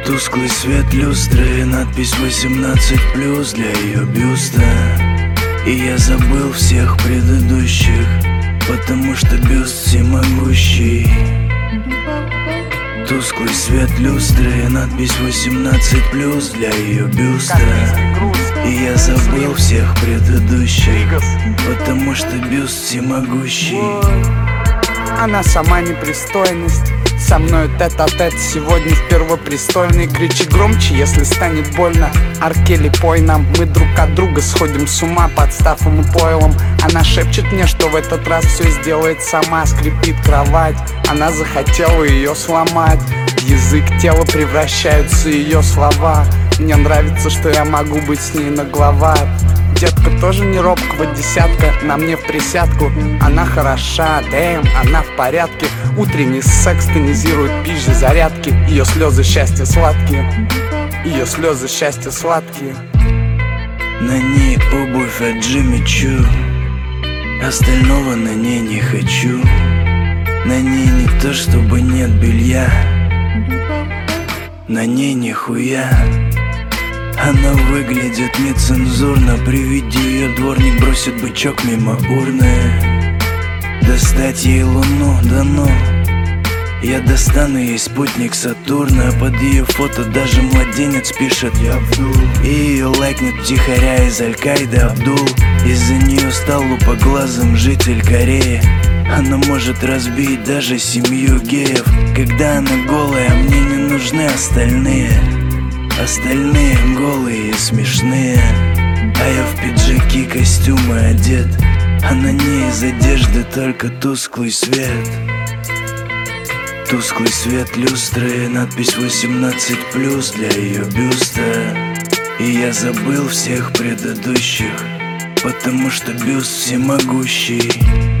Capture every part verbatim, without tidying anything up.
Тусклый свет люстры, надпись восемнадцать плюс для ее бюста. И я забыл всех предыдущих, потому что бюст всемогущий. Тусклый свет люстры, надпись восемнадцать плюс для ее бюста. И я забыл всех предыдущих, потому что бюст всемогущий. Она сама непристойность, со мною тет-а-тет сегодня в первопрестольной. Кричи громче, если станет больно. Аркели, пой нам, мы друг от друга сходим с ума под стафом и пойлом. Она шепчет мне, что в этот раз все сделает сама. Скрипит кровать, она захотела ее сломать. В язык тела превращаются ее слова. Мне нравится, что я могу быть с ней нагловат. Детка тоже не робкого десятка, на мне в присядку. Она хороша, дэм, она в порядке. Утренний секс тонизирует пизжи зарядки. Ее слезы счастья сладкие, ее слезы счастья сладкие. На ней обувь от Джимми Чу, остального на ней не хочу. На ней не то чтобы нет белья, на ней нихуя. Она выглядит нецензурно, при виде ее дворник бросит бычок мимо урны. Достать ей луну, да ну. Я достану ей спутник Сатурна. Под ее фото даже младенец пишет «Я Абдул». И ее лайкнет втихаря из Аль-Каиды Абдул. Из-за нее стал лупоглазым житель Кореи. Она может разбить даже семью геев. Когда она голая, мне не нужны остальные. Остальные голые и смешные. А я в пиджаки, костюмы одет, а на ней из одежды только тусклый свет. Тусклый свет люстры, надпись восемнадцать плюс для ее бюста. И я забыл всех предыдущих, потому что бюст всемогущий.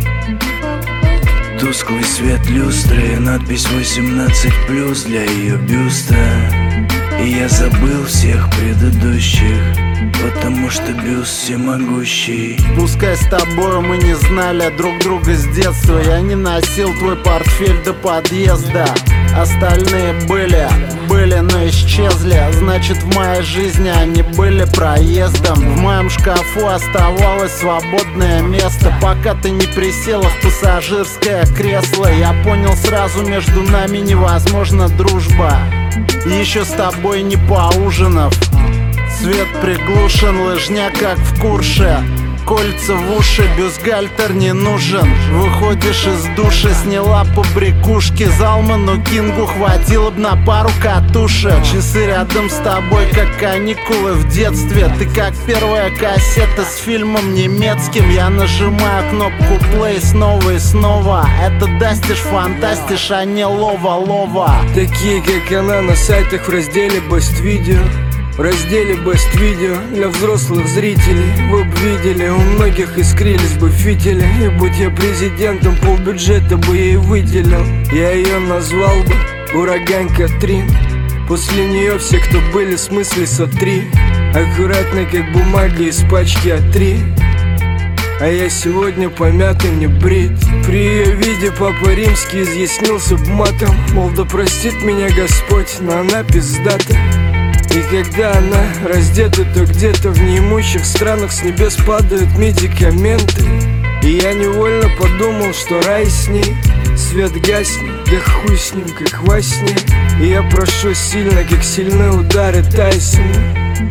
Тусклый свет люстры, надпись восемнадцать плюс для ее бюста. И я забыл всех предыдущих, потому что бюст всемогущий. Пускай с тобою мы не знали друг друга с детства. Я не носил твой портфель до подъезда. Остальные были, были, но исчезли. Значит, в моей жизни они были проездом. В моем шкафу оставалось свободное место, пока ты не присела в пассажирское кресло. Я понял сразу, между нами невозможна дружба. Еще с тобой не поужинав. Свет приглушен, лыжня как в Курше. Кольца в уши, бюстгальтер не нужен. Выходишь из душа, сняла побрякушки. Залману Кингу хватило б на пару катушек. Часы рядом с тобой, как каникулы в детстве. Ты как первая кассета с фильмом немецким. Я нажимаю кнопку play снова и снова. Это дастишь, фантастиш, а не лова-лова. Такие как она на сайтах в разделе Best Video. В разделе Best Video для взрослых зрителей. Вы б видели, у многих искрились бы фитили. И будь я президентом, полбюджета бы ей выделил. Я ее назвал бы Ураган Катрин. После нее все, кто были, в смысле сотри. Аккуратно, как бумаги из пачки а три. А я сегодня помятый, не брит. При ее виде папа римский изъяснился б матом. Мол, да простит меня Господь, но она пиздата. И когда она раздета, то где-то в неимущих странах с небес падают медикаменты. И я невольно подумал, что рай с ней. Свет гаснет, да хуй с ним, как во сне. И я прошу сильно, как сильные удары Тайсона.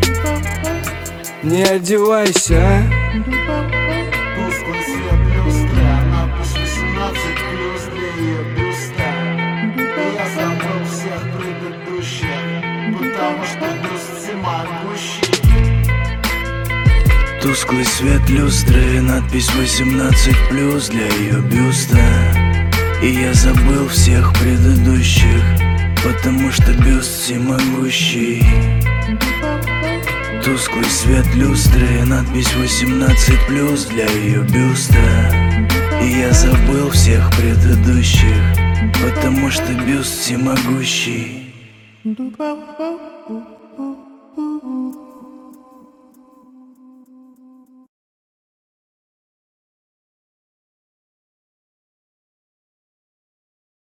Не одевайся, а? Тусклый свет люстры, надпись восемнадцать плюс для ее бюста. И я забыл всех предыдущих, потому что бюст всемогущий. Тусклый свет люстры, надпись восемнадцать плюс для ее бюста. И я забыл всех предыдущих, потому что бюст всемогущий. Тусклый свет люстры, надпись восемнадцать плюс для ее бюста. И я забыл всех предыдущих, потому что бюст всемогущий. Ooh, ooh, ooh, ooh.